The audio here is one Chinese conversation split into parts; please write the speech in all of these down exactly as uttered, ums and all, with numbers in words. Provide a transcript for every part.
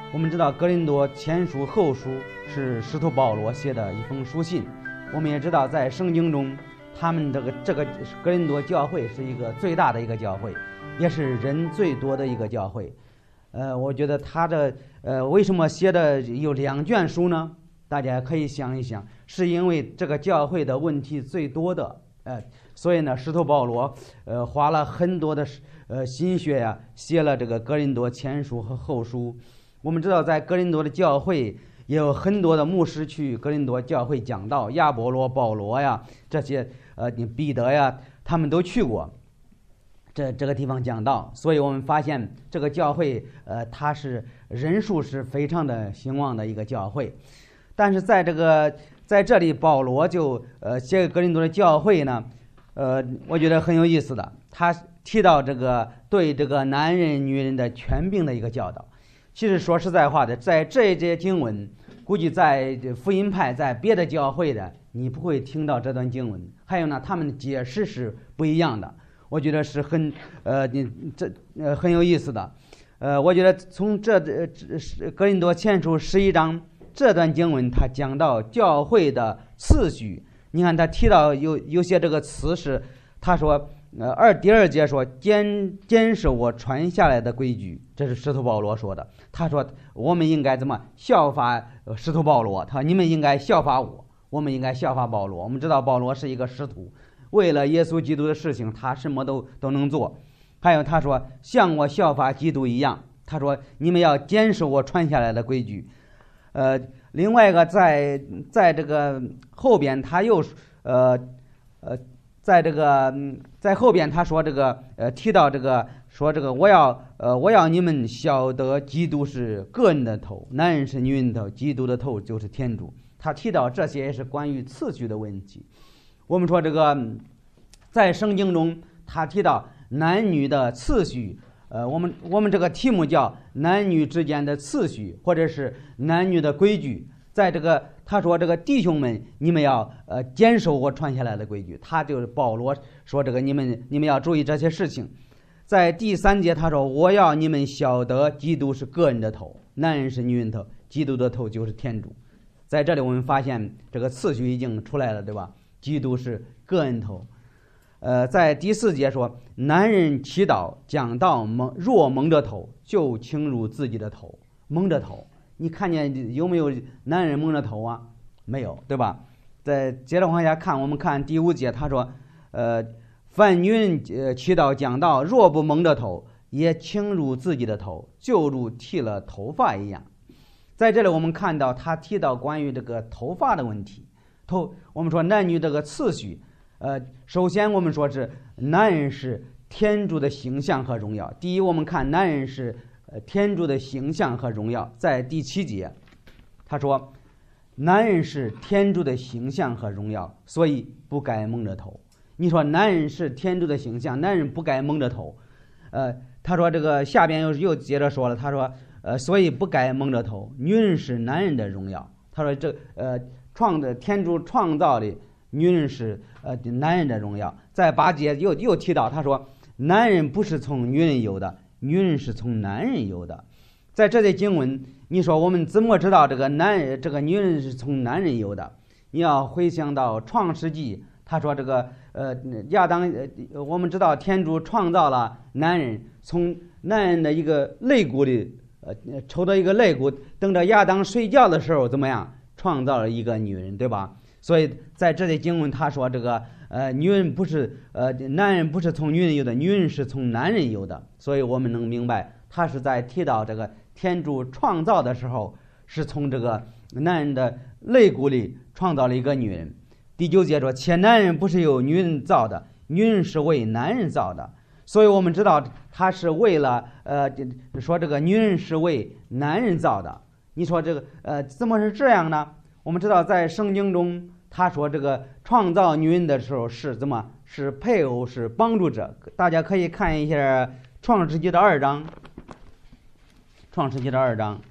我们知道哥林多前书后书是使徒保罗写的一封书信，我们也知道在圣经中他们这个这个哥林多教会是一个最大的一个教会，也是人最多的一个教会。呃，我觉得他的呃为什么写的有两卷书呢？大家可以想一想，是因为这个教会的问题最多的，呃，所以呢，使徒保罗呃花了很多的呃心血呀、啊，写了这个哥林多前书和后书。我们知道，在哥林多的教会也有很多的牧师去哥林多教会讲道，亚波罗、保罗呀，这些呃彼得呀，他们都去过这这个地方讲道，所以我们发现这个教会呃它是人数是非常的兴旺的一个教会。但是在这个在这里，保罗就呃写给哥林多的教会呢，呃，我觉得很有意思的，他提到这个对这个男人、女人的权柄的一个教导。其实说实在话的，在这一节经文，估计在福音派在别的教会的，你不会听到这段经文。还有呢，他们的解释是不一样的，我觉得是很呃这呃很有意思的。呃，我觉得从这这哥林多前书十一章。这段经文他讲到教会的次序，你看他提到有有些这个词是，他说呃二第二节说坚坚守我传下来的规矩，这是使徒保罗说的。他说我们应该怎么效法使徒保罗，他说你们应该效法我，我们应该效法保罗。我们知道保罗是一个使徒，为了耶稣基督的事情他什么都都能做。还有他说像我效法基督一样，他说你们要坚守我传下来的规矩。呃，另外一个在在这个后边他又呃呃在这个在后边他说这个呃提到这个说这个我要呃我要你们晓得基督是个人的头，男人是女人的头，基督的头就是天主。他提到这些也是关于次序的问题。我们说这个在圣经中他提到男女的次序。呃，我们我们这个题目叫男女之间的次序，或者是男女的规矩。在这个他说这个弟兄们，你们要呃坚守我传下来的规矩。他就是保罗说这个你们你们要注意这些事情。在第三节他说我要你们晓得基督是个人的头，男人是女人头，基督的头就是天主。在这里我们发现这个次序已经出来了，对吧？基督是个人头。呃，在第四节说，男人祈祷讲道蒙若蒙着头，就倾入自己的头。蒙着头，你看见有没有男人蒙着头啊？没有，对吧？再接着往下看，我们看第五节，他说，呃，凡女人呃祈祷讲道，若不蒙着头，也倾入自己的头，就如剃了头发一样。在这里我们看到他提到关于这个头发的问题。头，我们说男女这个次序。呃，首先我们说是男人是天主的形象和荣耀。第一，我们看男人是呃天主的形象和荣耀，在第七节，他说，男人是天主的形象和荣耀，所以不该蒙着头。你说男人是天主的形象，男人不该蒙着头。呃，他说这个下边又又接着说了，他说，呃，所以不该蒙着头。女人是男人的荣耀。他说这呃创的天主创造的。女人是呃男人的荣耀。在八节又又提到，他说男人不是从女人有的，女人是从男人有的。在这些经文，你说我们怎么知道这个男人这个女人是从男人有的？你要回想到创世纪，他说这个呃亚当呃我们知道天主创造了男人，从男人的一个肋骨里呃抽到一个肋骨，等着亚当睡觉的时候怎么样创造了一个女人，对吧？所以在这里经文他说这个呃女人不是呃男人不是从女人有的，女人是从男人有的。所以我们能明白他是在提到这个天主创造的时候是从这个男人的肋骨里创造了一个女人。第九节说，且男人不是由女人造的，女人是为男人造的。所以我们知道他是为了呃说这个女人是为男人造的。你说这个呃怎么是这样呢？我们知道在圣经中他说这个创造女人的时候是怎么是配偶是帮助者。大家可以看一下创世纪的二章，创世纪的二章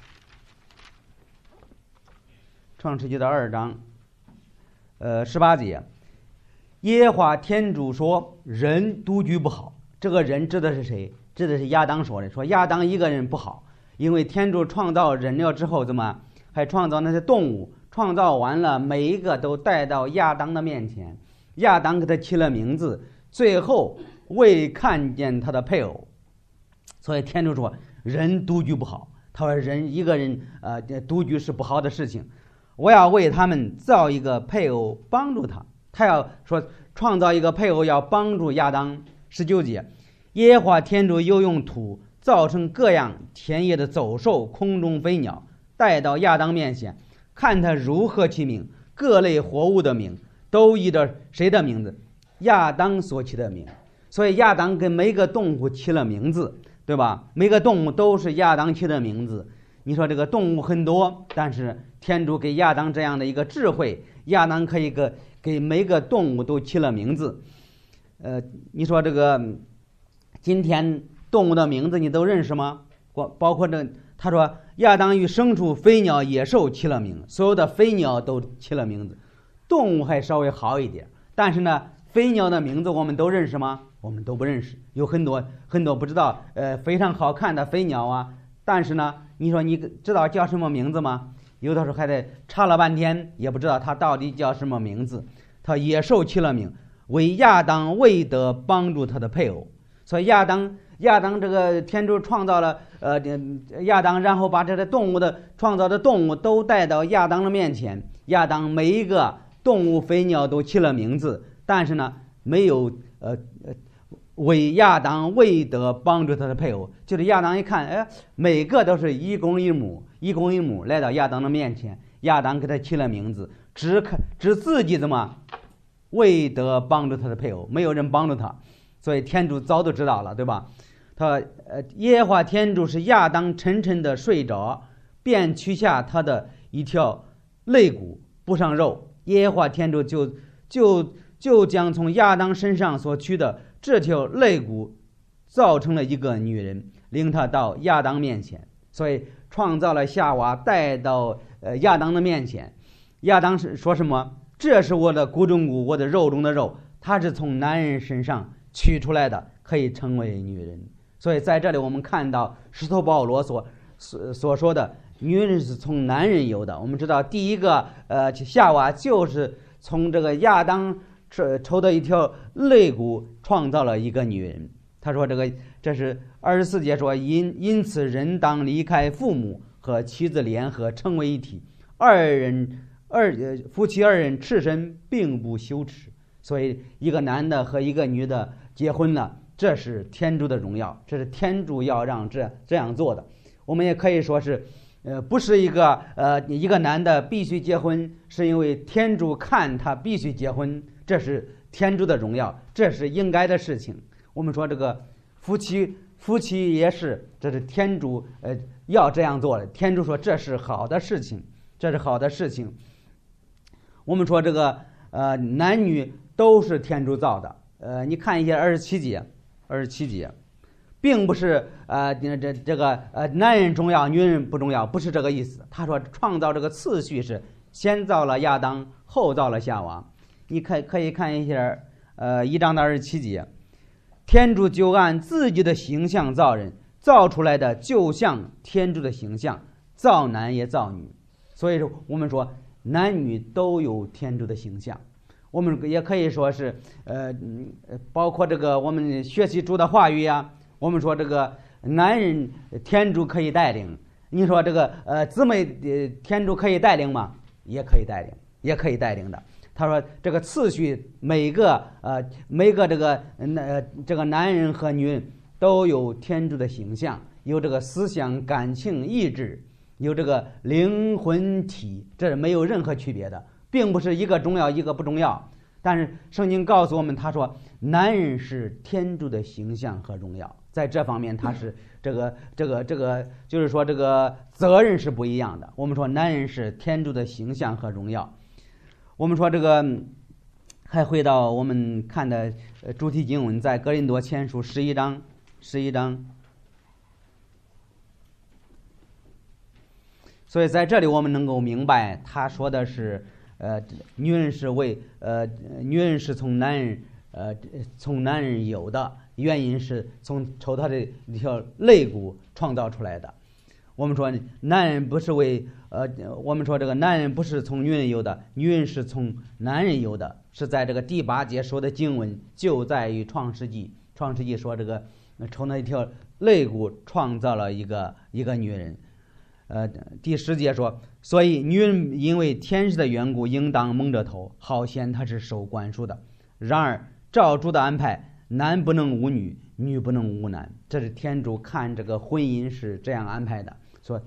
创世纪的二章呃十八节，耶和华天主说人独居不好。这个人指的是谁？指的是亚当说的，说亚当一个人不好， 因为天主创造人了之后，怎么还创造那些动物？创造完了，每一个都带到亚当的面前，亚当给他起了名字，最后未看见他的配偶。所以天主说人独居不好，他说人一个人呃独居是不好的事情，我要为他们造一个配偶帮助他。他要说创造一个配偶要帮助亚当。十九节，耶和华天主又用土造成各样田野的走兽、空中飞鸟，带到亚当面前，看他如何起名。各类活物的名都依着谁的名字？亚当所起的名。所以亚当给每个动物起了名字，对吧？每个动物都是亚当起的名字。你说这个动物很多，但是天主给亚当这样的一个智慧，亚当可以给给每个动物都起了名字。呃，你说这个今天动物的名字你都认识吗？包括这，他说亚当与牲畜、飞鸟、野兽起了名，所有的飞鸟都起了名字。动物还稍微好一点，但是呢，飞鸟的名字我们都认识吗？我们都不认识，有很多很多不知道，呃，非常好看的飞鸟啊。但是呢，你说你知道叫什么名字吗？有的时候还得查了半天，也不知道它到底叫什么名字。他野兽起了名，为亚当为得帮助他的配偶。所以亚当亚当这个天主创造了呃亚当，然后把这些动物的创造的动物都带到亚当的面前。亚当每一个动物飞鸟都起了名字，但是呢没有呃呃为亚当为得帮助他的配偶。就是亚当一看，哎，每个都是一公一母，一公一母来到亚当的面前，亚当给他起了名字，只看只自己怎么为得帮助他的配偶，没有人帮助他。所以天主早都知道了，对吧？他呃，耶和华天主是亚当沉沉的睡着，便取下他的一条肋骨，补上肉。耶和华天主就就就将从亚当身上所取的这条肋骨造成了一个女人，领他到亚当面前。所以创造了夏娃，带到呃亚当的面前。亚当是说什么？这是我的骨中骨，我的肉中的肉，它是从男人身上取出来的，可以成为女人。所以在这里我们看到使徒保罗所所所说的女人是从男人有的。我们知道第一个呃夏娃就是从这个亚当抽的一条肋骨创造了一个女人。他说这个这是二十四节说，因因此人当离开父母和妻子联合成为一体，二人二夫妻二人赤身并不羞耻。所以一个男的和一个女的结婚了，这是天主的荣耀，这是天主要让这这样做的。我们也可以说是呃，不是一个呃一个男的必须结婚，是因为天主看他必须结婚，这是天主的荣耀，这是应该的事情。我们说这个夫妻夫妻也是，这是天主呃要这样做的。天主说这是好的事情，这是好的事情。我们说这个呃男女都是天主造的。呃，你看一下二十七节，二十七节，并不是呃这这个呃男人重要，女人不重要，不是这个意思。他说创造这个次序是先造了亚当，后造了夏娃。你可可以看一下呃一章的二十七节，天主就按自己的形象造人，造出来的就像天主的形象，造男也造女。所以说我们说男女都有天主的形象。我们也可以说是呃包括这个我们学习主的话语呀，我们说这个男人天主可以带领，你说这个呃姊妹呃天主可以带领吗？也可以带领，也可以带领的。他说这个次序每个呃每个这个呃这个男人和女人都有天主的形象，有这个思想感情意志，有这个灵魂体，这是没有任何区别的，并不是一个重要一个不重要。但是圣经告诉我们，他说男人是天主的形象和荣耀，在这方面他是这个这个这个就是说这个责任是不一样的。我们说男人是天主的形象和荣耀。我们说这个还回到我们看的主题经文，在哥林多前书十一章十一章。所以在这里我们能够明白，他说的是呃女人是为呃女人是从男人呃从男人有的，原因是从抽他的一条肋骨创造出来的。 我们说男人不是为呃，我们说这个男人不是从女人有的，女人是从男人有的，是在这个第八节说的经文就在于创世纪。创世纪说这个从那一条肋骨创造了一个一个女人。呃，第十节说，所以女人因为天使的缘故，应当蒙着头，好显她是受管束的。然而照主的安排，男不能无女，女不能无男，这是天主看这个婚姻是这样安排的。说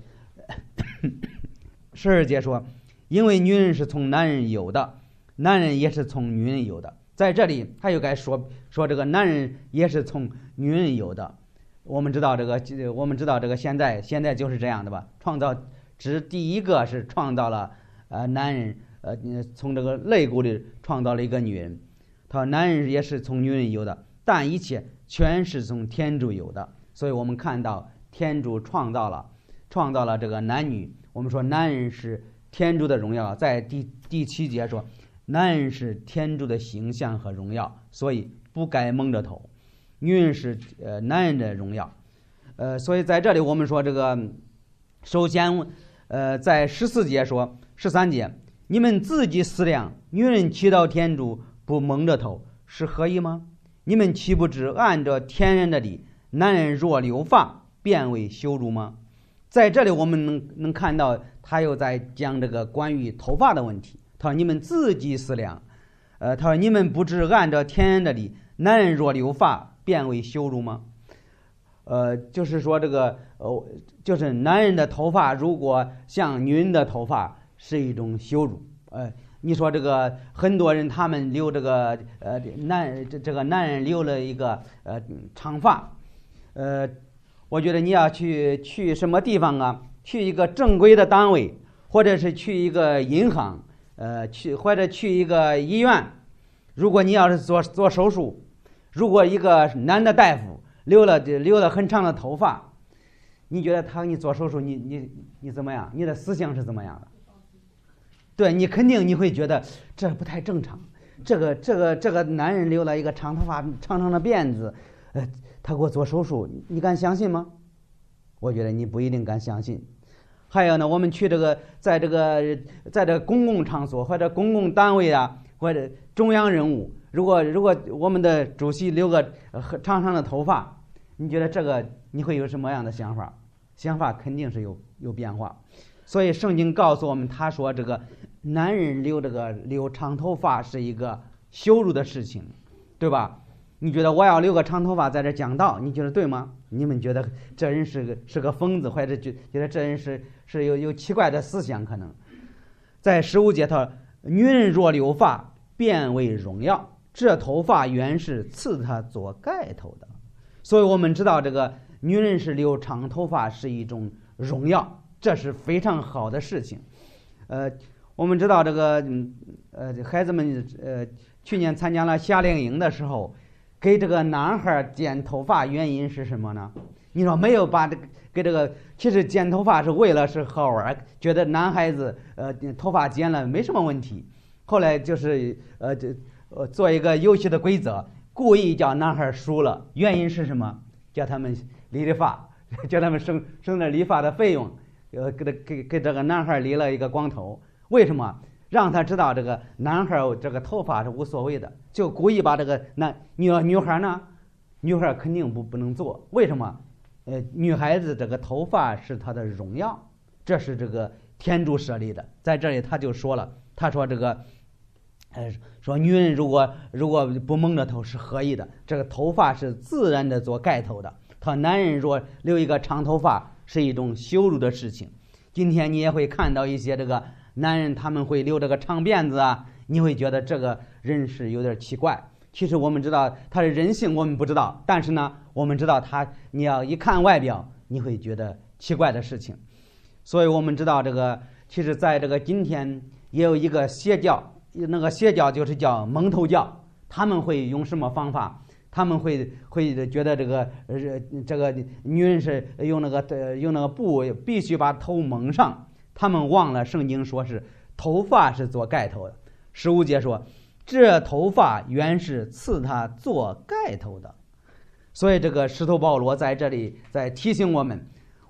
十二节说，因为女人是从男人有的，男人也是从女人有的。在这里他又该说说这个男人也是从女人有的。我们知道这个，我们知道这个现在现在就是这样的吧？创造只第一个是创造了呃男人，呃从这个肋骨里创造了一个女人。他说男人也是从女人有的，但一切全是从天主有的。所以我们看到天主创造了创造了这个男女。我们说男人是天主的荣耀，在第第七节说，男人是天主的形象和荣耀，所以不该蒙着头。女人是呃男人的荣耀，呃，所以在这里我们说这个，首先，呃，在十四节说十三节，你们自己思量，女人祈祷天主不蒙着头是何意吗？你们岂不知按照天然的理，男人若留发，便为羞辱吗？在这里我们能能看到他又在讲这个关于头发的问题。他说你们自己思量，呃，他说你们不知按照天然的理，男人若留发，变为羞辱吗？呃，就是说这个，呃，就是男人的头发如果像女人的头发是一种羞辱。呃，你说这个很多人他们留这个，呃，男这这个男人留了一个呃长发，呃，我觉得你要去去什么地方啊？去一个正规的单位，或者是去一个银行，呃，去或者去一个医院。如果你要是做做手术，如果一个男的大夫留了留了很长的头发，你觉得他给你做手术，你你你怎么样？你的思想是怎么样的？对，你肯定你会觉得这不太正常。这个这个这个男人留了一个长头发、长长的辫子，呃，他给我做手术，你敢相信吗？我觉得你不一定敢相信。还有呢，我们去这个在这个在这个公共场所或者公共单位啊，或者中央人物。如果如果我们的主席留个长长的头发，你觉得这个你会有什么样的想法？想法肯定是有有变化。所以圣经告诉我们，他说这个男人留这个留长头发是一个羞辱的事情，对吧？你觉得我要留个长头发在这讲道，你觉得对吗？你们觉得这人是个是个疯子，或者觉觉得这人是是有有奇怪的思想？可能在十五节他说，女人若留发，变为荣耀。这头发原是赐他做盖头的。所以我们知道这个女人是留长头发是一种荣耀，这是非常好的事情。呃，我们知道这个呃孩子们呃去年参加了夏令营的时候，给这个男孩剪头发，原因是什么呢？你说没有把这个给这个，其实剪头发是为了是好玩，觉得男孩子呃头发剪了没什么问题。后来就是呃这。呃，做一个游戏的规则，故意叫男孩输了，原因是什么？叫他们理理发，叫他们省省点理发的费用，呃，给他给给这个男孩理了一个光头。为什么？让他知道这个男孩这个头发是无所谓的，就故意把这个男女女孩呢，女孩肯定不不能做。为什么？呃，女孩子这个头发是她的荣耀，这是这个天主设立的。在这里他就说了，他说这个。呃，说女人如果如果不蒙着头是何意的？这个头发是自然的做盖头的。他男人若留一个长头发是一种羞辱的事情。今天你也会看到一些这个男人他们会留这个长辫子啊，你会觉得这个人是有点奇怪。其实我们知道他的人性我们不知道，但是呢，我们知道他你要一看外表，你会觉得奇怪的事情。所以我们知道这个，其实在这个今天也有一个邪教。那个邪教就是叫蒙头教，他们会用什么方法？他们会会觉得这个呃这个女人是用那个呃用那个布必须把头蒙上，他们忘了圣经说是头发是做盖头的。十五节说，这头发原是赐他做盖头的。所以这个使徒保罗在这里在提醒我们，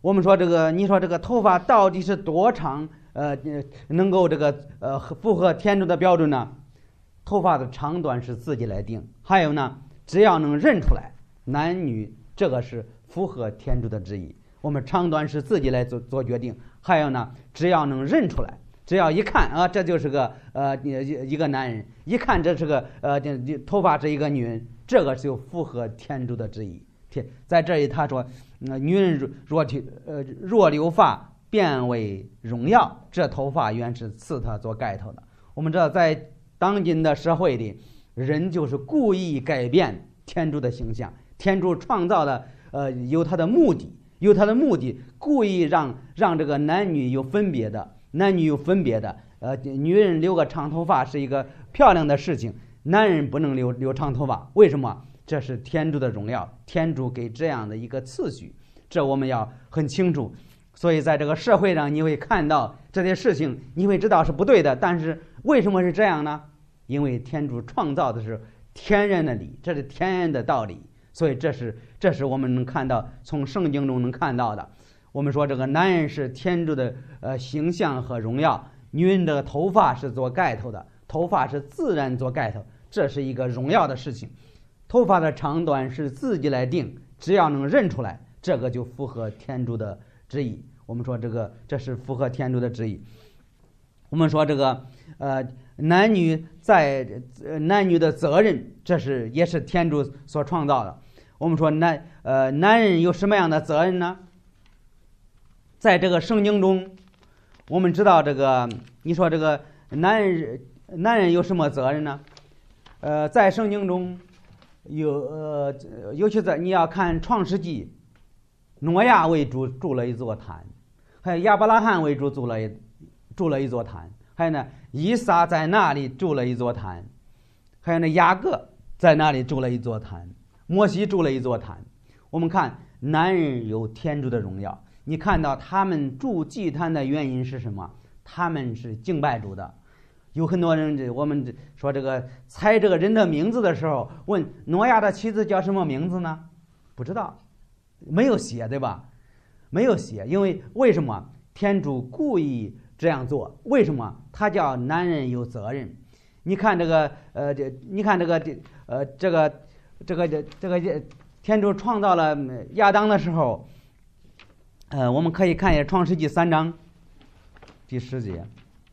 我们说这个，你说这个头发到底是多长？呃，能够这个呃符合天主的标准呢？头发的长短是自己来定。还有呢，只要能认出来男女，这个是符合天主的旨意。我们长短是自己来做做决定。还有呢，只要能认出来，只要一看啊，这就是个呃一个男人，一看这是个呃头发是一个女人，这个就符合天主的旨意。在这里他说，呃、女人若呃若留发，变为荣耀，这头发原是赐他做盖头的。我们知道，在当今的社会里，人就是故意改变天主的形象。天主创造的，呃，有他的目的，有他的目的，故意让让这个男女有分别的，男女有分别的。呃，女人留个长头发是一个漂亮的事情，男人不能留留长头发，为什么？这是天主的荣耀，天主给这样的一个次序，这我们要很清楚。所以在这个社会上，你会看到这些事情，你会知道是不对的。但是为什么是这样呢？因为天主创造的是天然的理，这是天然的道理。所以这是这是我们能看到，从圣经中能看到的。我们说这个男人是天主的呃形象和荣耀，女人的头发是做盖头的，头发是自然做盖头，这是一个荣耀的事情。头发的长短是自己来定，只要能认出来，这个就符合天主的旨意。我们说这个这是符合天主的旨意。我们说这个呃男女在呃男女的责任，这是也是天主所创造的。我们说男呃男人有什么样的责任呢？在这个圣经中，我们知道这个你说这个男人男人有什么责任呢？呃，在圣经中有呃尤其在你要看创世纪，挪亚为主筑了一座坛，还有亚伯拉罕为主筑了一筑了一座坛，还有呢以撒在那里筑了一座坛，还有呢雅各在那里筑了一座坛，摩西筑了一座坛。我们看男人有天主的荣耀，你看到他们筑祭坛的原因是什么？他们是敬拜主的。有很多人，我们说这个猜这个人的名字的时候，问挪亚的妻子叫什么名字呢？不知道，没有写，对吧？没有写，因为为什么天主故意这样做？为什么他叫男人有责任？你看这个呃，这你看这个这呃这个这个这这个天主创造了亚当的时候，呃，我们可以看一下创世纪三章第十节。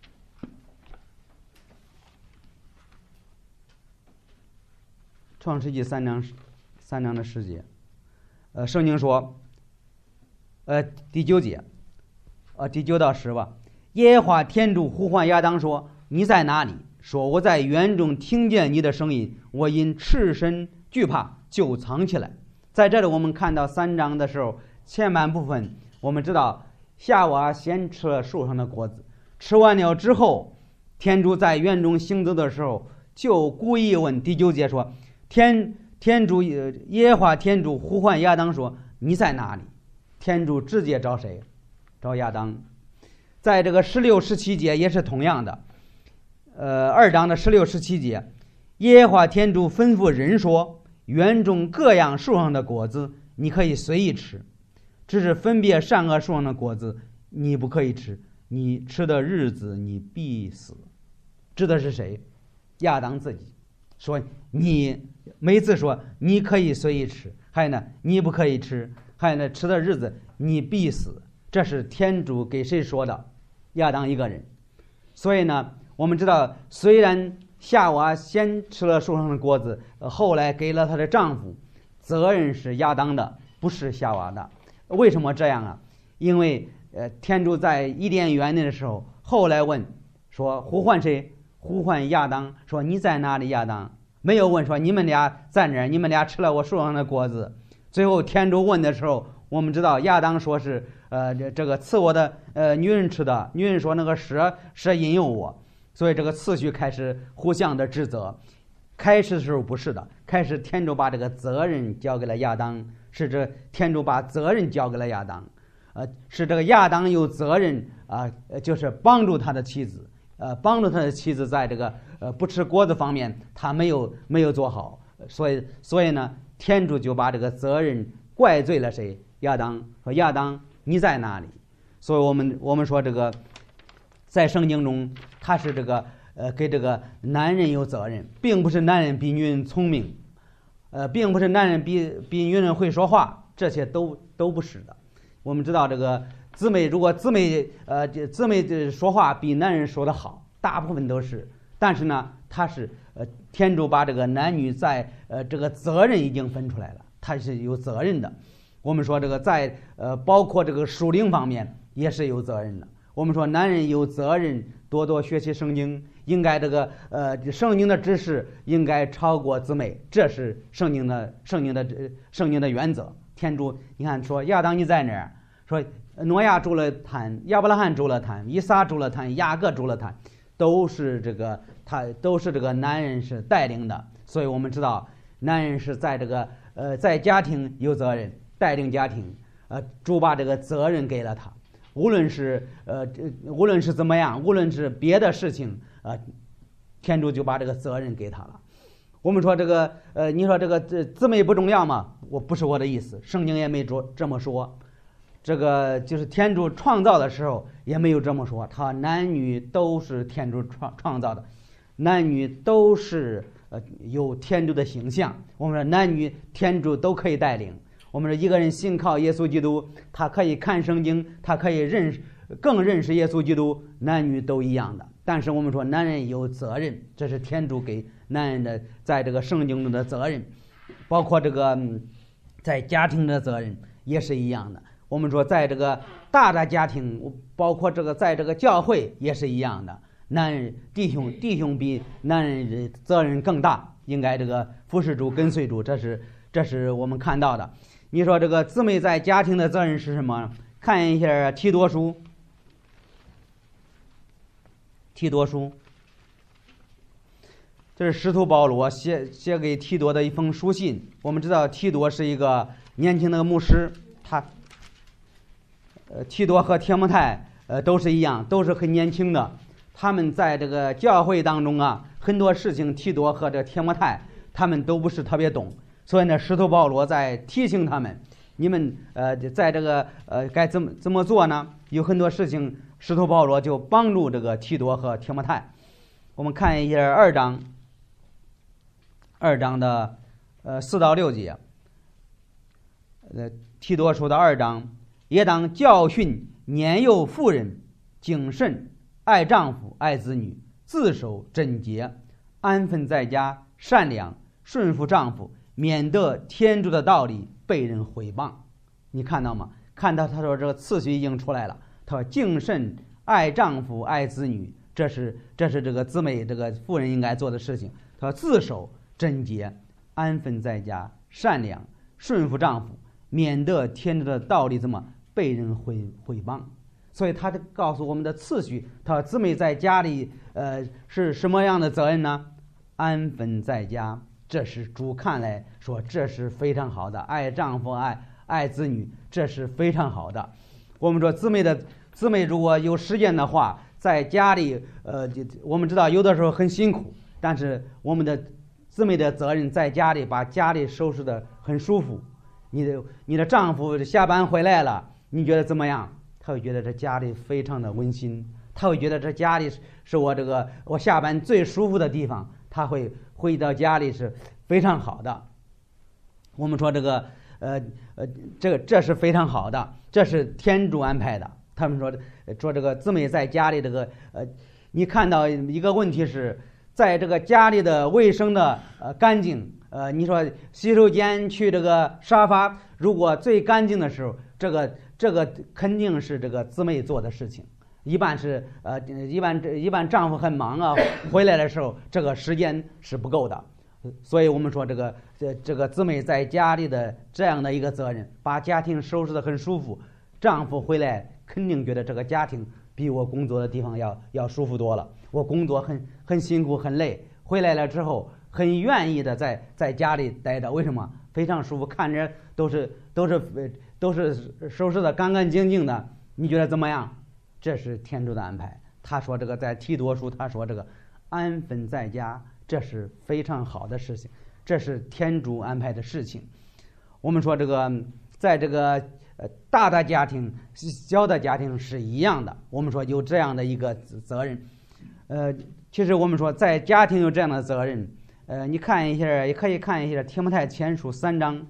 创世纪三章三章的十节，呃，圣经说，呃，第九节，呃，第九到十吧。耶和华天主呼唤亚当说：“你在哪里？”说：“我在园中听见你的声音，我因赤身惧怕，就藏起来。”在这里，我们看到三章的时候，前半部分我们知道夏娃先吃了树上的果子，吃完了之后，天主在园中行走的时候，就故意问第九节说。天天主耶和华天主呼唤亚当说：“你在哪里？”天主直接找谁？找亚当。在这个十六、十七节也是同样的。呃，二章的十六、十七节，耶和华天主吩咐人说：“园中各样树上的果子，你可以随意吃，只是分别善恶树上的果子，你不可以吃。你吃的日子，你必死。”指的是谁？亚当自己说：“你。”每次说你可以随意吃，还有呢你不可以吃，还有呢吃的日子你必死。这是天主给谁说的？亚当一个人。所以呢我们知道，虽然夏娃先吃了树上的果子，后来给了她的丈夫，责任是亚当的，不是夏娃的。为什么这样啊？因为呃天主在伊甸园内的时候，后来问说呼唤谁？呼唤亚当，说你在哪里？亚当没有问说你们俩在哪儿，你们俩吃了我树上的果子。最后天主问的时候，我们知道亚当说是呃这这个赐我的呃女人吃的，女人说那个蛇蛇引诱我，所以这个次序开始互相的指责。开始的时候不是的，开始天主把这个责任交给了亚当，是这天主把责任交给了亚当，呃是这个亚当有责任啊、呃，就是帮助他的妻子。呃，帮助他的妻子在这个呃不吃果子方面，他没有没有做好，所以所以呢，天主就把这个责任怪罪了谁？亚当说：“亚当， 你在哪里？所以我们我们说这个，在圣经中，他是这个呃给这个男人有责任，并不是男人比女人聪明，呃，并不是男人比比女人会说话，这些都都不是的。我们知道这个姊妹，如果姊妹呃姊妹说话比男人说的好，大部分都是，但是呢，他是呃天主把这个男女在呃这个责任已经分出来了，他是有责任的。我们说这个在呃包括这个属灵方面也是有责任的。我们说男人有责任多多学习圣经，应该这个呃圣经的知识应该超过姊妹，这是圣经的圣经的圣经的原则。天主你看说亚当你在哪儿，说挪亚筑了坛，亚伯拉罕筑了坛，以撒筑了坛，雅各筑了坛，都是这个他都是这个男人是带领的。所以我们知道男人是在这个呃在家庭有责任，带领家庭，呃主把这个责任给了他，无论是呃无论是怎么样，无论是别的事情，呃天主就把这个责任给他了。我们说这个呃你说这个姊妹不重要吗？我不是我的意思，圣经也没说这么说。这个就是天主创造的时候也没有这么说，他男女都是天主创创造的，男女都是呃有天主的形象。我们说男女天主都可以带领。我们说一个人信靠耶稣基督，他可以看圣经，他可以认识更认识耶稣基督，男女都一样的。但是我们说男人有责任，这是天主给男人的在这个圣经中的责任，包括这个、嗯、在家庭的责任也是一样的。我们说在这个大的家庭，包括这个在这个教会也是一样的，男人弟兄弟兄比男人的责任更大，应该这个服侍主跟随主，这是这是我们看到的。你说这个姊妹在家庭的责任是什么？看一下提多书，提多书，这是使徒保罗写写给提多的一封书信。我们知道提多是一个年轻的牧师，他呃提多和提摩太呃都是一样，都是很年轻的。他们在这个教会当中啊，很多事情提多和这提摩太他们都不是特别懂。所以呢，使徒保罗在提醒他们，你们呃在这个呃该怎么怎么做呢？有很多事情，使徒保罗就帮助这个提多和提摩太。我们看一下二章，二章的呃四到六节，呃提多书的二章，也当教训年幼妇人，谨慎，爱丈夫，爱子女，自守贞洁，安分在家，善良，顺服丈夫，免得天主的道理被人毁谤。你看到吗？看到他说这个次序已经出来了。他说敬慎，爱丈夫，爱子女，这是这是这个姊妹这个妇人应该做的事情。他说自守贞洁，安分在家，善良，顺服丈夫，免得天主的道理怎么被人毁毁谤。所以他告诉我们的次序。他说姊妹在家里呃是什么样的责任呢？安分在家，这是主看来说这是非常好的，爱丈夫，爱爱子女，这是非常好的。我们说姊妹的姊妹如果有时间的话，在家里呃我们知道有的时候很辛苦，但是我们的姊妹的责任在家里把家里收拾得很舒服。你的你的丈夫下班回来了，你觉得怎么样？他会觉得这家里非常的温馨，他会觉得这家里是我这个我下班最舒服的地方，他会回到家里是非常好的。我们说这个呃呃这个这是非常好的，这是天主安排的。他们说说这个姊妹在家里这个呃你看到一个问题是在这个家里的卫生的呃干净，呃你说洗手间去这个沙发如果最干净的时候，这个这个肯定是这个姊妹做的事情。一般是呃一般一般丈夫很忙啊，回来的时候这个时间是不够的。所以我们说这个这这个姊妹在家里的这样的一个责任，把家庭收拾得很舒服，丈夫回来肯定觉得这个家庭比我工作的地方要要舒服多了。我工作很很辛苦很累，回来了之后很愿意的在在家里待着，为什么？非常舒服，看着都是都是都是收拾的干干净净的，你觉得怎么样？这是天主的安排。他说这个在提多书，他说这个安分在家，这是非常好的事情，这是天主安排的事情。我们说这个在这个呃大的家庭、小的家庭是一样的。我们说有这样的一个责任。呃，其实我们说在家庭有这样的责任。呃，你看一下，也可以看一下提摩太前书三章，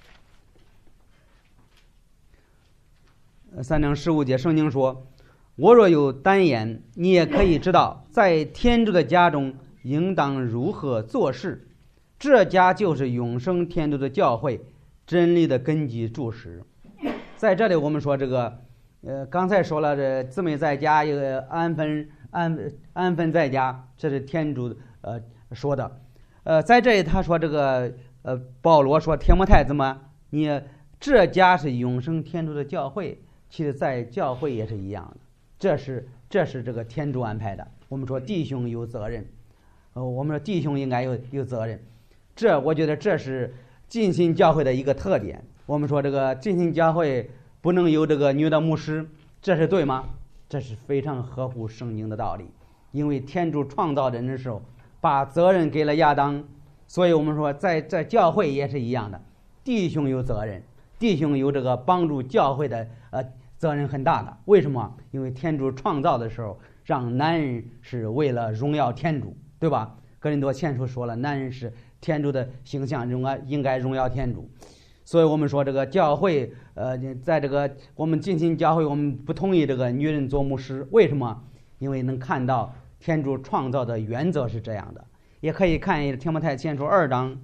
三章十五节，圣经说：“我若有单言，你也可以知道，在天主的家中应当如何做事。这家就是永生天主的教会，真理的根基柱石。”在这里，我们说这个，呃，刚才说了，这姊妹在家，一个安分安安分在家，这是天主呃说的。呃，在这里他说这个，呃，保罗说提摩太怎么，你这家是永生天主的教会，其实在教会也是一样的，这是这是这个天主安排的。我们说弟兄有责任，呃，我们说弟兄应该有有责任，这我觉得这是浸信教会的一个特点。我们说这个浸信教会不能有这个女的牧师，这是对吗？这是非常合乎圣经的道理，因为天主创造人的时候把责任给了亚当，所以我们说在在教会也是一样的，弟兄有责任，弟兄有这个帮助教会的呃责任很大的。为什么？因为天主创造的时候让男人是为了荣耀天主，对吧？哥林多前书说了，男人是天主的形象，荣耀应该荣耀天主。所以我们说这个教会呃在这个我们浸信教会，我们不同意这个女人做牧师。为什么？因为能看到天主创造的原则是这样的。也可以看一提摩太前书二章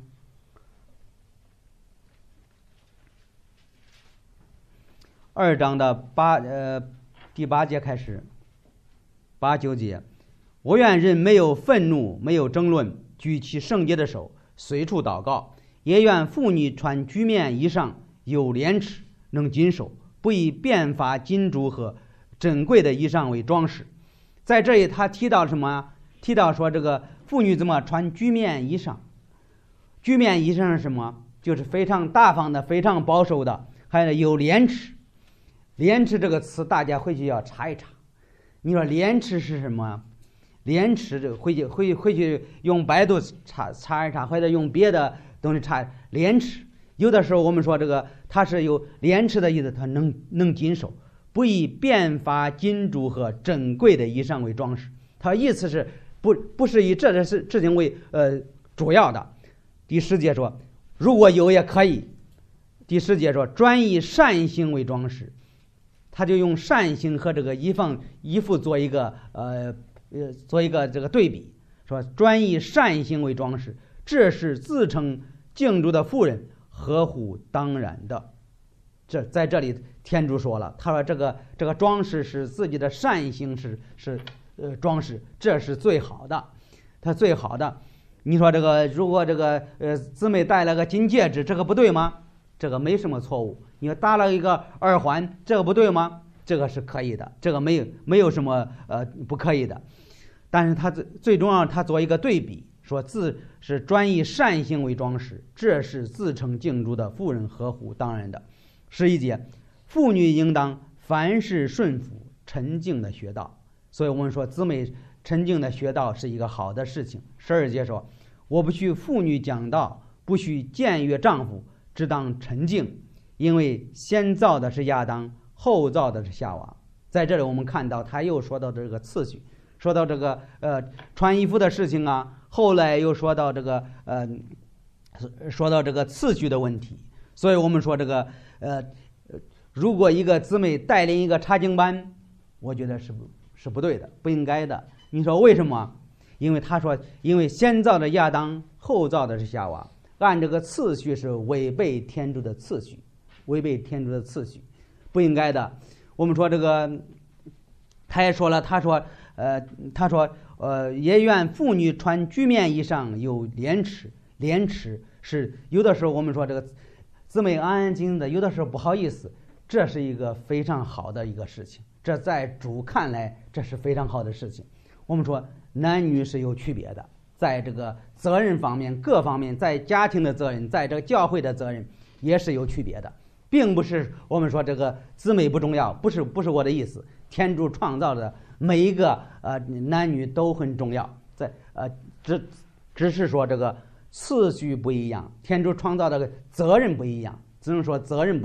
二章的八呃第八节开始，八九节，我愿人没有愤怒，没有争论，举起圣洁的手，随处祷告。也愿妇女穿居面衣裳，有廉耻，能谨守，不以变法金珠和珍贵的衣裳为装饰。在这里他提到什么？提到说这个妇女怎么穿居面衣裳。居面衣裳是什么？就是非常大方的，非常保守的，还有有廉耻。廉耻这个词大家回去要查一查。你说廉耻是什么？廉耻这个回去回回去用百度查查一查，或者用别的东西查廉耻。有的时候我们说这个它是有廉耻的意思，它能能谨守，不以变法金珠和珍贵的衣裳为装饰。它意思是不不是以这件事事情为呃主要的。第十节说，如果有也可以。第十节说，专以善行为装饰。他就用善行和这个衣服衣服做一个呃呃做一个这个对比，说专以善行为装饰，这是自称敬主的妇人合乎当然的。这在这里天主说了，他说这个这个装饰是自己的善行是是呃装饰，这是最好的，他最好的。你说这个如果这个呃姊妹戴了个金戒指，这个不对吗？这个没什么错误。你说搭了一个耳环，这个不对吗？这个是可以的，这个没有没有什么呃不可以的。但是他最最重要，他做一个对比，说自是专以善行为装饰，这是自称敬主的妇人合乎当然的。十一节，妇女应当凡事顺服，沉静的学道。所以我们说姊妹沉静的学道是一个好的事情。十二节说，我不许妇女讲道，不许僭越丈夫，只当沉静，因为先造的是亚当，后造的是夏娃。在这里我们看到他又说到这个次序，说到这个呃穿衣服的事情啊，后来又说到这个呃说到这个次序的问题。所以我们说这个呃如果一个姊妹带领一个查经班，我觉得是不是不对的，不应该的。你说为什么？因为他说因为先造的亚当，后造的是夏娃，按这个次序是违背天主的次序，违背天主的次序，不应该的。我们说这个，他也说了，他说，呃，他说，呃，也愿妇女穿居面衣裳有廉耻，廉耻是有的时候我们说这个姊妹安安静静的，有的时候不好意思，这是一个非常好的一个事情，这在主看来这是非常好的事情。我们说男女是有区别的。在这个责任方面，各方面，在家庭的责任，在这个教会的责任也是有区别的，并不是我们说这个姊妹不重要，不是不是我的意思。天主创造的每一个呃男女都很重要，在呃只只是说这个次序不一样，天主创造的责任不一样，只能说责任不一样。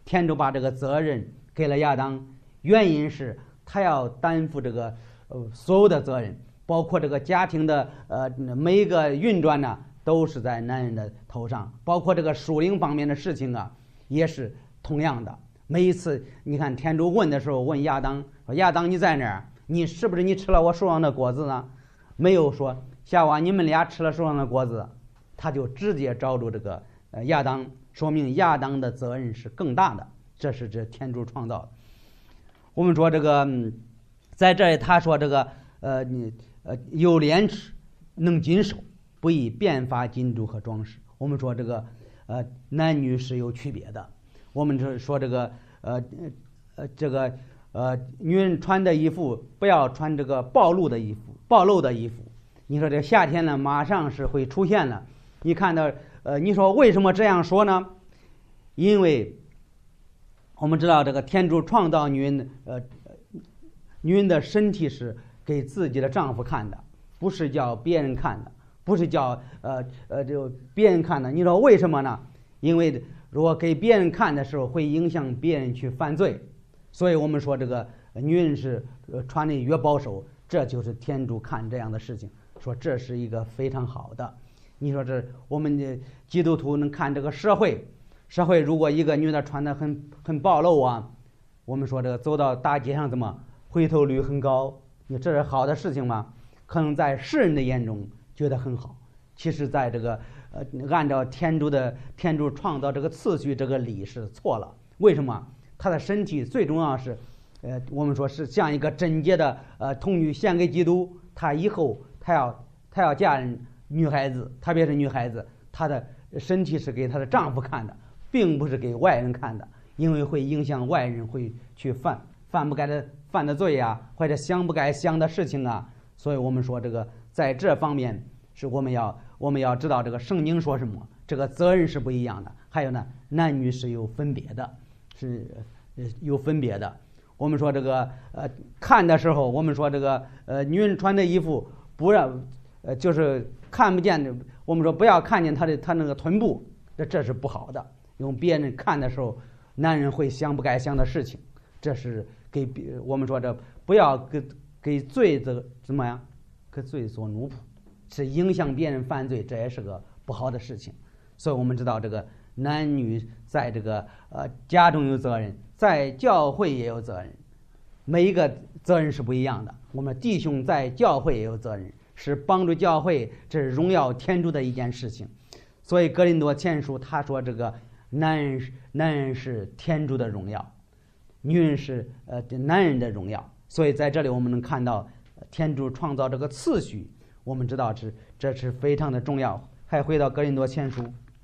天主把这个责任给了亚当，原因是他要担负这个呃所有的责任，包括这个家庭的呃每一个运转呢，都是在男人的头上，包括这个属灵方面的事情啊，也是同样的。每一次你看天主问的时候，问亚当说：“亚当，你在哪儿？你是不是你吃了我树上的果子呢？”没有说夏娃你们俩吃了树上的果子，他就直接找住这个呃亚当，说明亚当的责任是更大的。这是这天主创造的。我们说这个，嗯、在这里他说这个呃你呃有廉耻，能谨守，不以变法金珠和装饰。我们说这个呃男女是有区别的。我们就说这个呃呃这个呃女人穿的衣服不要穿这个暴露的衣服，暴露的衣服。你说这夏天呢，马上是会出现了。你看到呃，你说为什么这样说呢？因为我们知道这个天主创造女人，呃，女人的身体是给自己的丈夫看的，不是叫别人看的，不是叫呃呃就别人看的。你说为什么呢？因为如果给别人看的时候，会影响别人去犯罪，所以我们说这个女人是穿的越保守，这就是天主看这样的事情，说这是一个非常好的。你说这我们的基督徒能看这个社会，社会如果一个女的穿的很很暴露啊，我们说这个走到大街上怎么回头率很高？你这是好的事情吗？可能在世人的眼中觉得很好，其实在这个呃按照天主的天主创造这个次序，这个理是错了。为什么？他的身体最重要是，呃，我们说是像一个贞洁的呃童女献给基督，他以后他要他要嫁人，女孩子特别是女孩子，她的身体是给她的丈夫看的，并不是给外人看的，因为会影响外人会去犯犯不该的犯的罪呀、啊，或者想不该想的事情啊。所以我们说这个在这方面是我们要我们要知道这个圣经说什么，这个责任是不一样的。还有呢，男女是有分别的，是有分别的。我们说这个呃看的时候，我们说这个呃女人穿的衣服不让呃就是看不见的，我们说不要看见她的她那个臀部，这这是不好的。用别人看的时候，男人会想不该想的事情，这是给我们说这不要给给罪这怎么样，给罪所奴仆，是影响别人犯罪，这也是个不好的事情。所以我们知道这个男女在这个呃家中有责任，在教会也有责任，每一个责任是不一样的。我们弟兄在教会也有责任，是帮助教会，这是荣耀天主的一件事情。所以哥林多前书他说这个男人是男人是天主的荣耀，女人是呃男人的荣耀。所以在这里我们能看到天主创造这个次序，我们知道是这是非常的重要。还回到哥林多前书，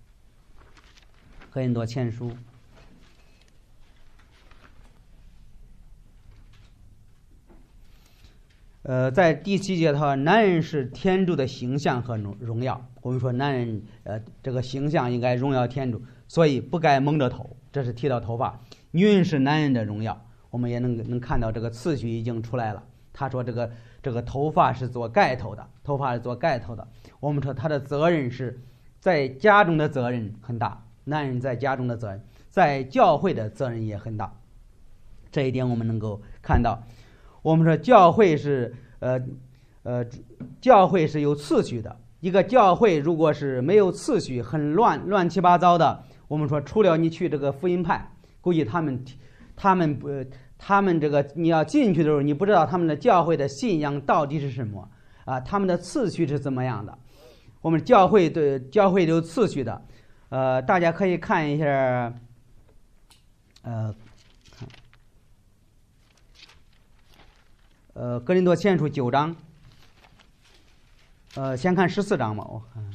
哥林多前书呃，在第七节，他说男人是天主的形象和荣耀。我们说男人呃这个形象应该荣耀天主，所以不该蒙着头，这是提到头发。女人是男人的荣耀，我们也能能看到这个次序已经出来了。他说这个这个头发是做盖头的，头发是做盖头的。我们说他的责任是在家中的责任很大，男人在家中的责任，在教会的责任也很大。这一点我们能够看到。我们说教会是呃呃教会是有次序的。一个教会如果是没有次序，很乱乱七八糟的，我们说除了你去这个福音派，估计他们他们不他们这个你要进去的时候，你不知道他们的教会的信仰到底是什么啊，他们的次序是怎么样的。我们教会对教会有次序的，呃，大家可以看一下，呃。呃，哥林多前书九章，呃，先看十四章吧，我看，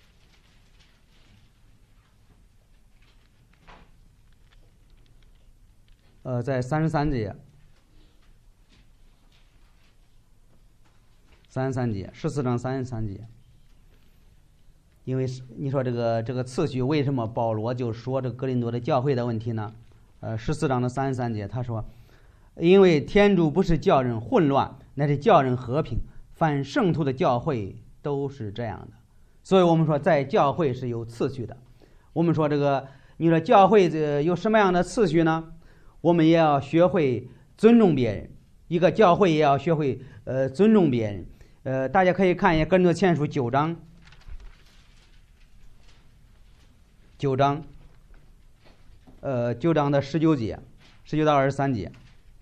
呃，在三十三节，三十三节，十四章三十三节。因为你说这个这个次序，为什么保罗就说这个哥林多的教会的问题呢？呃，十四章的三十三节，他说。因为天主不是叫人混乱，乃是叫人和平。凡圣徒的教会都是这样的，所以我们说在教会是有次序的。我们说这个你说教会这有什么样的次序呢？我们也要学会尊重别人，一个教会也要学会呃尊重别人。呃，大家可以看一下《哥林多前书》九章，九章，呃，九章的十九节，十九到二十三节。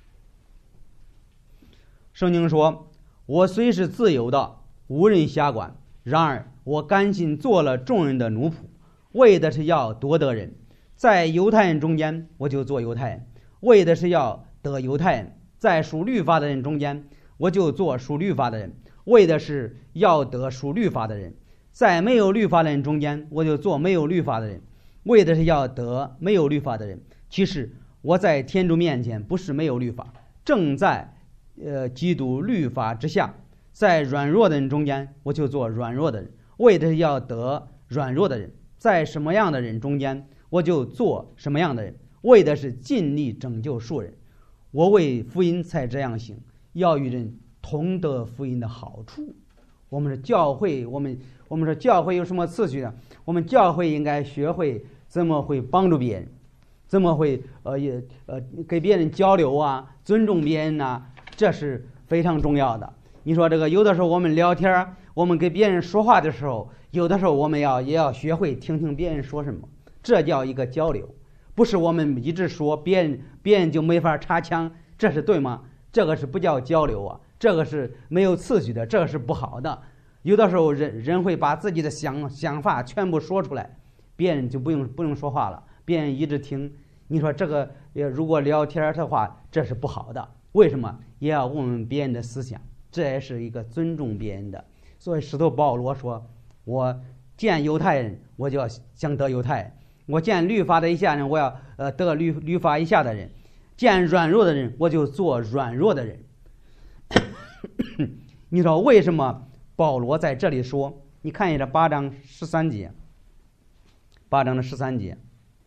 圣经说：“我虽是自由的，无人辖管，然而我甘心做了众人的奴仆，为的是要夺得人。在犹太人中间，我就做犹太人，为的是要得犹太人；在属律法的人中间，我就做属律法的人，为的是要得属律法的人；在没有律法的人中间，我就做没有律法的人，为的是要得没有律法的人。其实我在天主面前不是没有律法，正在呃基督律法之下。在软弱的人中间，我就做软弱的人，为的是要得软弱的人；在什么样的人中间，我就做什么样的人，为的是尽力拯救庶人。我为福音才这样行，要与人同得福音的好处。”我们是教会，我们我们说教会有什么次序呢？我们教会应该学会怎么会帮助别人，怎么会呃也呃给别人交流啊，尊重别人呐、啊，这是非常重要的。你说这个有的时候我们聊天，我们给别人说话的时候，有的时候我们要也要学会听听别人说什么，这叫一个交流，不是我们一直说别人别人就没法插腔，这是对吗？这个是不叫交流啊，这个是没有次序的，这个是不好的。有的时候人人会把自己的想想法全部说出来，别人就不用不用说话了，别人一直听。你说这个如果聊天的话，这是不好的。为什么？也要问问别人的思想，这也是一个尊重别人的。所以使徒保罗说：“我见犹太人，我就要想得犹太人；我见律法的以下人，我要呃得律律法以下的人；见软弱的人，我就做软弱的人。”你说为什么保罗在这里说？你看一下八章十三节，八章的十三节，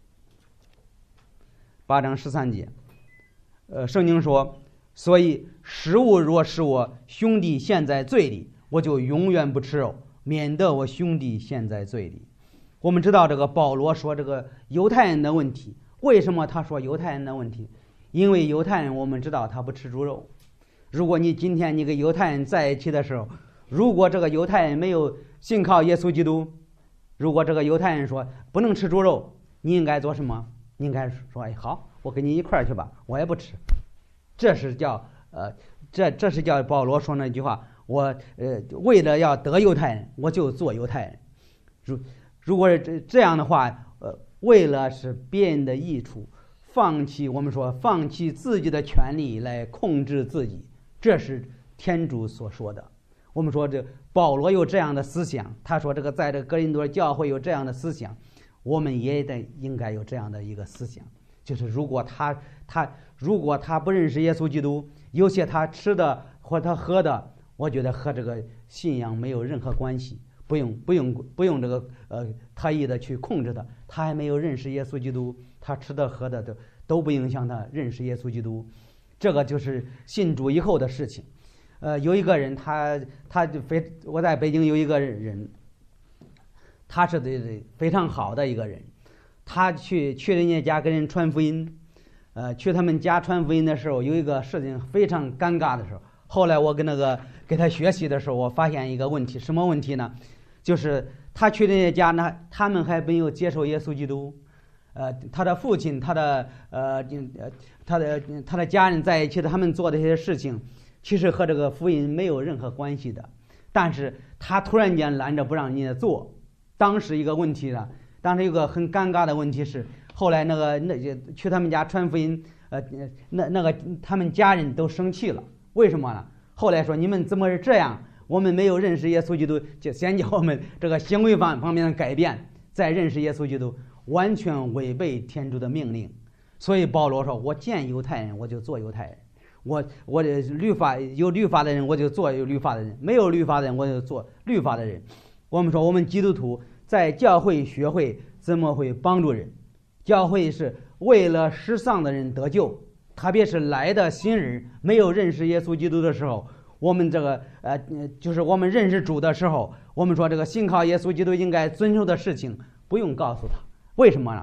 八章十三节，呃，圣经说：“所以食物若使我兄弟陷在罪里，我就永远不吃肉，免得我兄弟陷在罪里。”我们知道这个保罗说这个犹太人的问题，为什么他说犹太人的问题？因为犹太人我们知道他不吃猪肉。如果你今天你跟犹太人在一起的时候，如果这个犹太人没有信靠耶稣基督，如果这个犹太人说不能吃猪肉，你应该做什么？你应该说：“哎，好，我跟你一块儿去吧，我也不吃。”这是叫呃，这这是叫保罗说那句话：“我呃为了要得犹太人，我就做犹太人。”如如果是这这样的话，呃，为了是别人的益处，放弃我们说放弃自己的权利来控制自己，这是天主所说的。我们说这保罗有这样的思想，他说这个在这个哥林多教会有这样的思想，我们也得应该有这样的一个思想，就是如果他他如果他不认识耶稣基督，有些他吃的或他喝的，我觉得和这个信仰没有任何关系，不用不用不用这个呃特意的去控制他，他还没有认识耶稣基督，他吃的喝的都都不影响他认识耶稣基督，这个就是信主以后的事情。呃，有一个人，他他就非我在北京有一个人，他是的非常好的一个人，他去去人家家跟人传福音，呃，去他们家传福音的时候，有一个事情非常尴尬的时候。后来我跟那个给他学习的时候，我发现一个问题，什么问题呢？就是他去人家家呢，他们还没有接受耶稣基督，呃，他的父亲、他的呃他的他的家人在一起的，他们做的一些事情。其实和这个福音没有任何关系的，但是他突然间拦着不让人家做。当时一个问题呢，当时有个很尴尬的问题是，后来那个那去他们家传福音，呃，那那个他们家人都生气了，为什么呢？后来说你们怎么是这样？我们没有认识耶稣基督，就先叫我们这个行为方方面的改变，再认识耶稣基督，完全违背天主的命令。所以保罗说：“我见犹太人，我就做犹太人。”我我的律法有律法的人，我就做有律法的人；没有律法的人，我就做律法的人。我们说，我们基督徒在教会学会怎么会帮助人。教会是为了失丧的人得救，特别是来的新人没有认识耶稣基督的时候，我们这个呃，就是我们认识主的时候，我们说这个信靠耶稣基督应该遵守的事情，不用告诉他。为什么呢？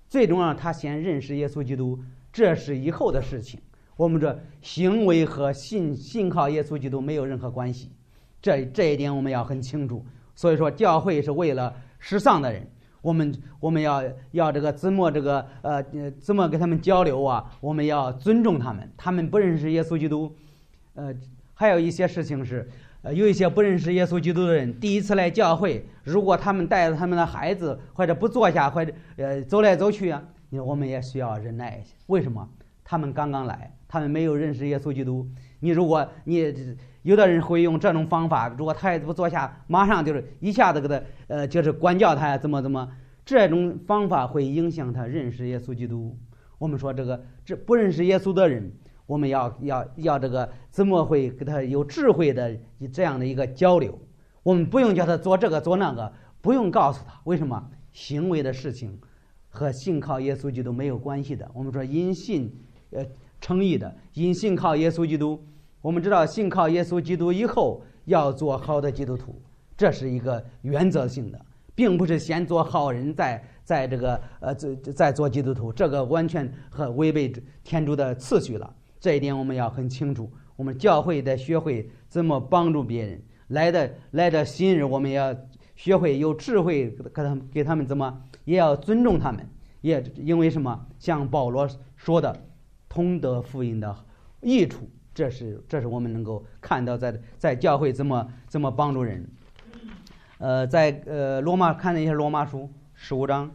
最重要他先认识耶稣基督，这是以后的事情。我们这行为和信信靠耶稣基督没有任何关系，这这一点我们要很清楚。所以说教会是为了世上的人，我们我们要要这个怎么这个呃怎么跟他们交流啊？我们要尊重他们，他们不认识耶稣基督，呃，还有一些事情是，呃，有一些不认识耶稣基督的人，第一次来教会，如果他们带着他们的孩子或者不坐下或者呃走来走去啊，我们也需要忍耐一下。为什么？他们刚刚来，他们没有认识耶稣基督。你如果你有的人会用这种方法，如果他不坐下，马上就是一下子给他呃就是管教他怎么怎么，这种方法会影响他认识耶稣基督。我们说这个这不认识耶稣的人，我们要要要这个怎么会给他有智慧的这样的一个交流？我们不用叫他做这个做那个，不用告诉他。为什么？行为的事情和信靠耶稣基督没有关系的。我们说因信呃称义的，因信靠耶稣基督。我们知道信靠耶稣基督以后要做好的基督徒，这是一个原则性的，并不是先做好人再在这个呃再做基督徒，这个完全和违背天主的次序了。这一点我们要很清楚。我们教会得学会怎么帮助别人，来的来的新人，我们也要学会有智慧给他们给他们怎么，也要尊重他们。也因为什么？像保罗说的，通得福音的益处，这是这是我们能够看到在在教会怎么怎么帮助人。呃，在呃罗马看了一下罗马书十五章，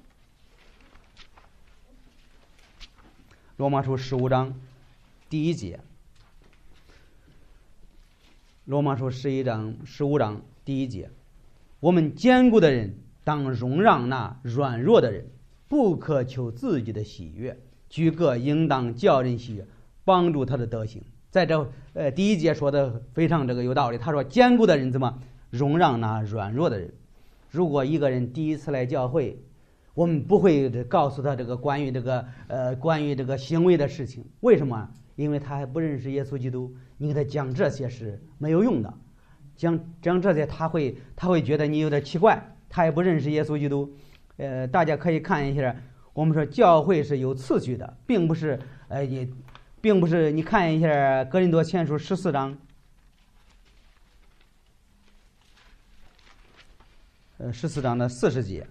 罗马书十五章第一节，罗马书十一章十五章第一节，我们坚固的人当容让那软弱的人，不可求自己的喜悦，居各应当叫人喜悦，帮助他的德行。在这呃第一节说的非常这个有道理。他说坚固的人怎么容让那软弱的人？如果一个人第一次来教会，我们不会告诉他这个关于这个呃关于这个行为的事情。为什么？因为他还不认识耶稣基督。你给他讲这些是没有用的，讲讲这些他会他会觉得你有点奇怪，他也不认识耶稣基督。呃，大家可以看一下，我们说教会是有次序的，并不是呃也并不是你看一下哥林多前书十四章，呃十四章的四十节，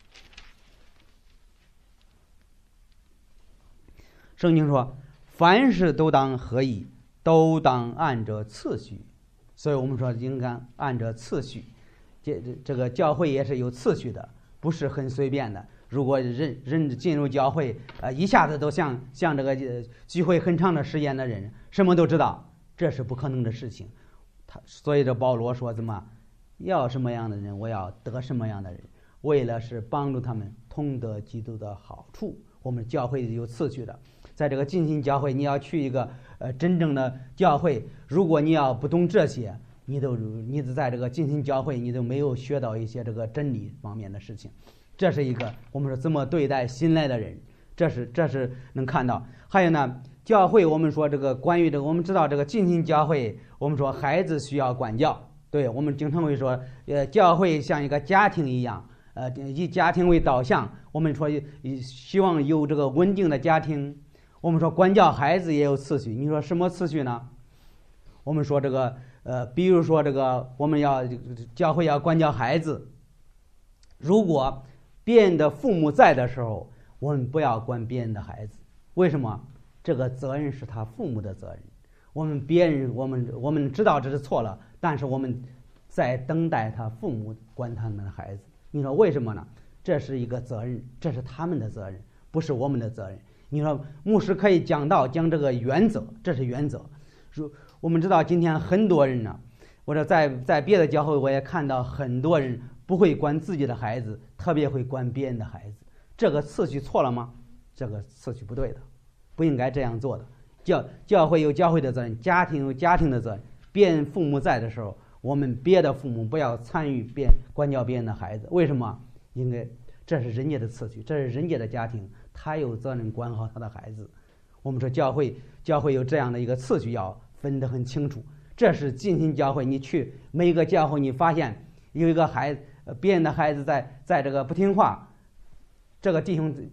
圣经说凡事都当合意，都当按着次序。所以我们说应该按着次序，这这个教会也是有次序的，不是很随便的。如果人人进入教会，呃，一下子都像像这个聚会很长的时间的人，什么都知道，这是不可能的事情。他所以这保罗说怎么要什么样的人，我要得什么样的人，为了是帮助他们同得基督的好处。我们教会有次序的，在这个进行教会，你要去一个呃真正的教会，如果你要不懂这些，你都你在这个进行教会，你都没有学到一些这个真理方面的事情。这是一个我们说怎么对待新来的人，这是这是能看到。还有呢，教会我们说这个关于这个，我们知道这个进行教会，我们说孩子需要管教，对，我们经常会说，呃，教会像一个家庭一样，呃，以家庭为导向，我们说希望有这个稳定的家庭。我们说管教孩子也有次序，你说什么次序呢？我们说这个呃，比如说这个我们要教会要管教孩子，如果别人的父母在的时候，我们不要管别人的孩子。为什么？这个责任是他父母的责任。我们别人我们我们知道这是错了，但是我们在等待他父母管他们的孩子。你说为什么呢？这是一个责任，这是他们的责任，不是我们的责任。你说牧师可以讲道讲这个原则，这是原则。如我们知道今天很多人呢，我说在在别的教会我也看到很多人不会管自己的孩子，特别会管别人的孩子。这个次序错了吗？这个次序不对的，不应该这样做的。教教会有教会的责任，家庭有家庭的责任。别人父母在的时候，我们别的父母不要参与别管教别人的孩子。为什么？应该这是人家的次序，这是人家的家庭，他有责任管好他的孩子。我们说教会教会有这样的一个次序，要分得很清楚。这是进行教会，你去每一个教会，你发现有一个孩子，别人的孩子在在这个不听话，这个弟兄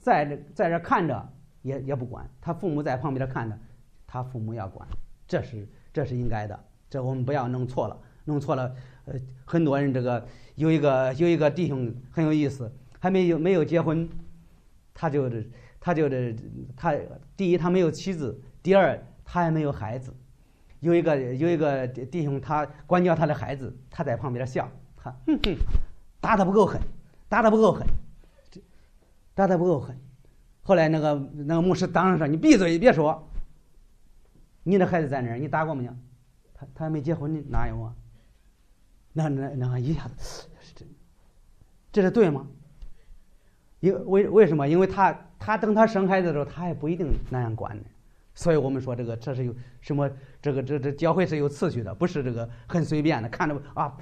在这在这看着也也不管，他父母在旁边看着，他父母要管，这是这是应该的，这我们不要弄错了，弄错了。呃，很多人这个有一个有一个弟兄很有意思，还没有没有结婚，他就是他就是他第一他没有妻子，第二他还没有孩子。有一个有一个弟兄，他管教他的孩子，他在旁边笑，他哼哼，打得不够狠，打得不够狠，打得不够狠。后来那个那个牧师当时说：“你闭嘴，别说。你的孩子在哪儿？你打过没有？他他还没结婚呢，哪有啊？那那那一下子，这这是对吗？因为为什么？因为他他等他生孩子的时候，他还不一定那样管呢。所以我们说这个这是有什么？这个这这教会是有次序的，不是这个很随便的看着啊。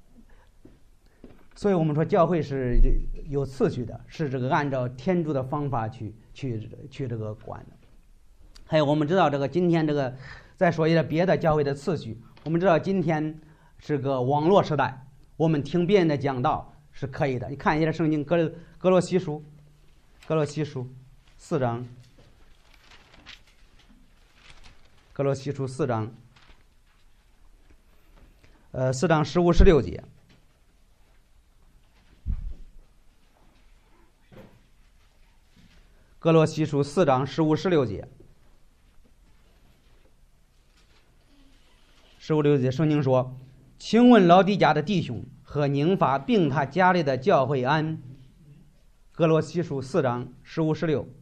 所以我们说教会是有次序的，是这个按照天主的方法去去去这个管的。还有我们知道这个今天这个再说一些别的教会的次序，我们知道今天是个网络时代，我们听别人的讲道是可以的。你看一下圣经哥哥罗西书，哥罗西书四章，哥罗西书四章，呃，四章十五十六节。哥罗西书四章十五十六节，十五六节，圣经说：“请问老底家的弟兄和宁法并他家里的教会安。”哥罗西书四章十五十六。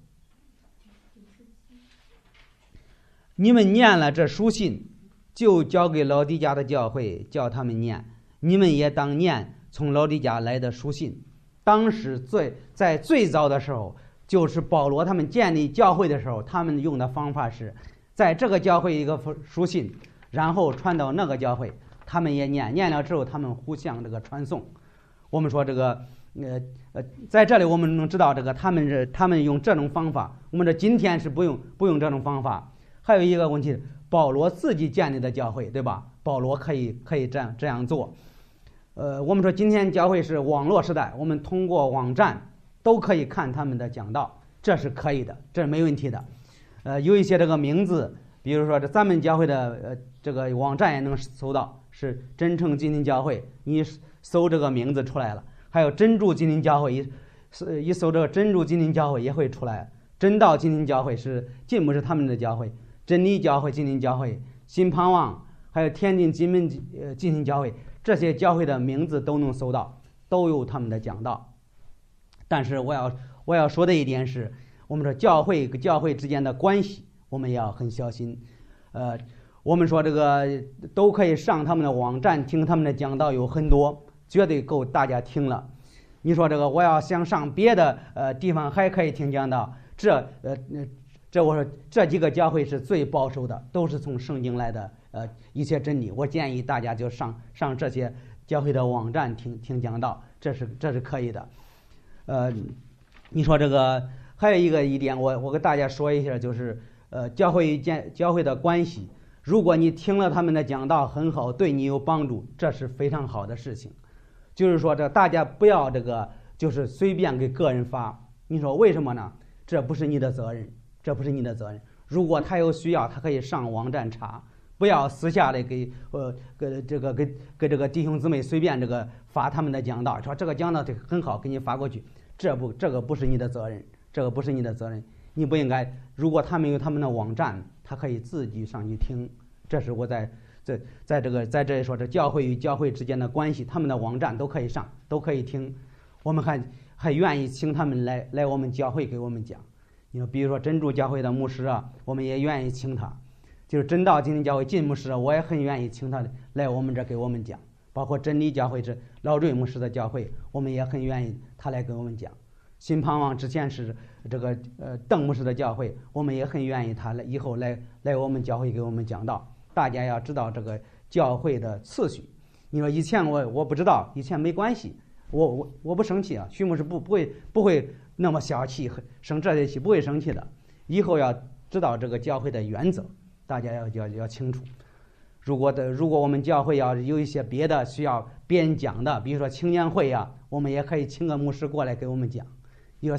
你们念了这书信，就交给老底家的教会，叫他们念。你们也当念从老底家来的书信。当时最在最早的时候，就是保罗他们建立教会的时候，他们用的方法是在这个教会一个书信，然后传到那个教会，他们也念，念了之后他们互相这个传送。我们说这个呃呃，在这里我们能知道这个他们是他们用这种方法，我们这今天是不用不用这种方法。还有一个问题，保罗自己建立的教会，对吧？保罗可以可以这样这样做。呃，我们说今天教会是网络时代，我们通过网站都可以看他们的讲道，这是可以的，这是没问题的。呃，有一些这个名字，比如说这咱们教会的呃这个网站也能搜到，是真诚基督教会，你搜这个名字出来了。还有真主基督教会，一一搜这个真主基督教会也会出来。真道基督教会是进步是他们的教会，真理教会基督教会，新盼望，还有天津金门呃基督教会，这些教会的名字都能搜到，都有他们的讲道。但是我要我要说的一点是，我们说教会跟教会之间的关系，我们要很小心。呃，我们说这个都可以上他们的网站听他们的讲道，有很多，绝对够大家听了。你说这个我要想上别的呃地方还可以听讲道，这呃这我说这几个教会是最保守的，都是从圣经来的呃一切真理。我建议大家就上上这些教会的网站听听讲道，这是这是可以的。呃，你说这个还有一个一点，我我给大家说一下，就是呃教会间教会的关系。如果你听了他们的讲道很好，对你有帮助，这是非常好的事情。就是说这大家不要这个就是随便给个人发。你说为什么呢？这不是你的责任，这不是你的责任。如果他有需要，他可以上网站查，不要私下的给呃给这个给给这个弟兄姊妹随便这个发他们的讲道，说这个讲道很好，给你发过去。这不这个不是你的责任，这个不是你的责任，你不应该。如果他们有他们的网站，他可以自己上去听。这是我在在在这个在这里说，这教会与教会之间的关系，他们的网站都可以上，都可以听。我们还还愿意请他们来来我们教会给我们讲。你说，比如说真主教会的牧师啊，我们也愿意请他。就是真道今天教会进牧师啊，我也很愿意请他来我们这给我们讲。包括真理教会是老瑞牧师的教会，我们也很愿意他来给我们讲。新盼望之前是这个呃邓牧师的教会，我们也很愿意他来以后来来我们教会给我们讲道。大家要知道这个教会的次序。你说以前我我不知道，以前没关系，我我我不生气啊。徐牧师不不会不会那么小气，生这些气不会生气的。以后要知道这个教会的原则，大家要要要清楚。如果的如果我们教会要有一些别的需要别人讲的，比如说青年会呀、啊，我们也可以请个牧师过来给我们讲。有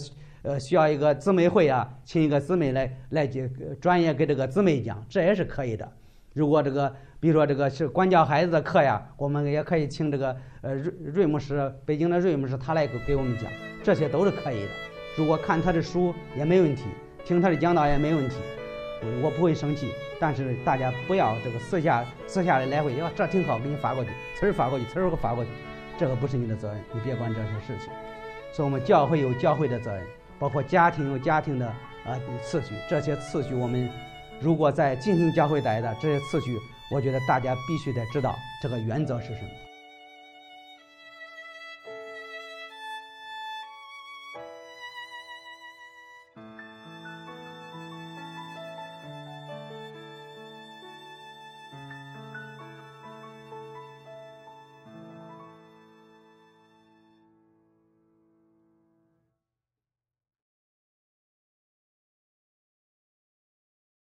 呃需要一个姊妹会啊，请一个姊妹来来给专业给这个姊妹讲，这也是可以的。如果这个比如说这个是管教孩子的课呀，我们也可以请这个呃瑞瑞牧师，北京的瑞牧师他来给给我们讲，这些都是可以的。如果看他的书也没问题，听他的讲道也没问题，我我不会生气。但是大家不要这个私下私下里来回，这挺好，给你发过去，词儿发过去，词儿给发过去，这个不是你的责任，你别管这些事情。所以我们教会有教会的责任，包括家庭有家庭的呃次序，这些次序我们如果在进行教会带的这些次序，我觉得大家必须得知道这个原则是什么。